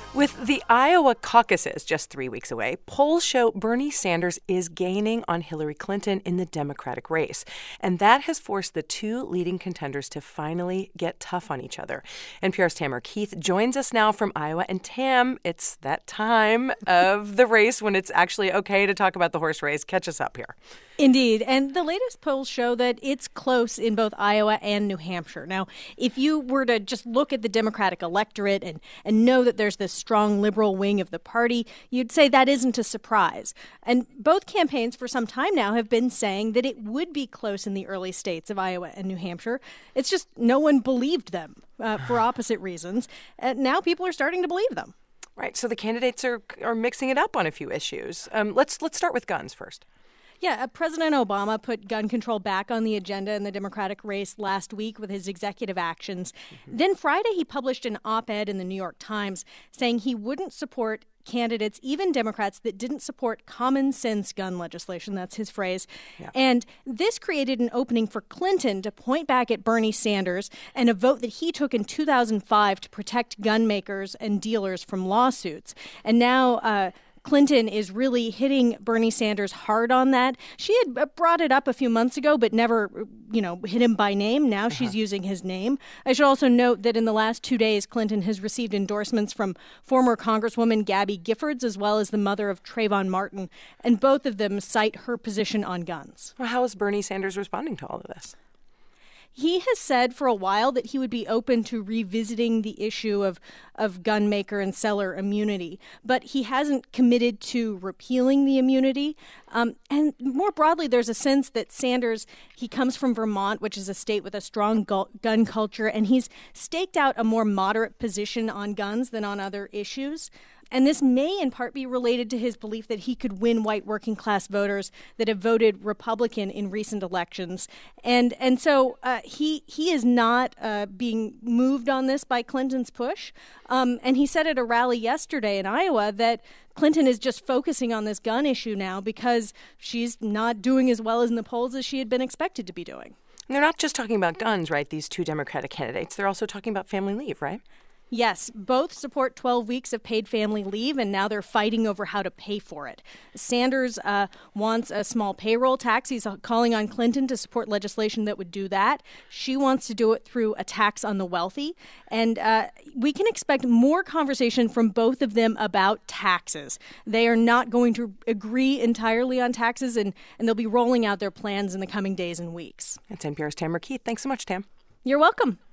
With the Iowa caucuses just 3 weeks away, polls show Bernie Sanders is gaining on Hillary Clinton in the Democratic race. And that has forced the two leading contenders to finally get tough on each other. NPR's Tamara Keith joins us now from Iowa. And Tam, it's that time of the race when it's actually okay to talk about the horse race. Catch us up here. Indeed. And the latest polls show that it's close in both Iowa and New Hampshire. Now, if you were to just look at the Democratic electorate and know that there's this strong liberal wing of the party, you'd say that isn't a surprise. And both campaigns for some time now have been saying that it would be close in the early states of Iowa and New Hampshire. It's just no one believed them for opposite reasons. Now people are starting to believe them. Right. So the candidates are mixing it up on a few issues. Let's start with guns first. Yeah, President Obama put gun control back on the agenda in the Democratic race last week with his executive actions. Then Friday, he published an op-ed in the New York Times saying he wouldn't support candidates, even Democrats, that didn't support common sense gun legislation. That's his phrase. Yeah. And this created an opening for Clinton to point back at Bernie Sanders and a vote that he took in 2005 to protect gun makers and dealers from lawsuits. And now Clinton is really hitting Bernie Sanders hard on that. She had brought it up a few months ago, but never, hit him by name. Now she's using his name. I should also note that in the last 2 days, Clinton has received endorsements from former Congresswoman Gabby Giffords, as well as the mother of Trayvon Martin, and both of them cite her position on guns. Well, how is Bernie Sanders responding to all of this? He has said for a while that he would be open to revisiting the issue of gun maker and seller immunity, but he hasn't committed to repealing the immunity. And more broadly, there's a sense that Sanders, he comes from Vermont, which is a state with a strong gun culture, and he's staked out a more moderate position on guns than on other issues. And this may in part be related to his belief that he could win white working class voters that have voted Republican in recent elections. And so he is not being moved on this by Clinton's push. And he said at a rally yesterday in Iowa that Clinton is just focusing on this gun issue now because she's not doing as well in the polls as she had been expected to be doing. And they're not just talking about guns, right? These two Democratic candidates. They're also talking about family leave, right? Yes, both support 12 weeks of paid family leave, and now they're fighting over how to pay for it. Sanders wants a small payroll tax. He's calling on Clinton to support legislation that would do that. She wants to do it through a tax on the wealthy. And we can expect more conversation from both of them about taxes. They are not going to agree entirely on taxes, and they'll be rolling out their plans in the coming days and weeks. That's NPR's Tamara Keith. Thanks so much, Tam. You're welcome.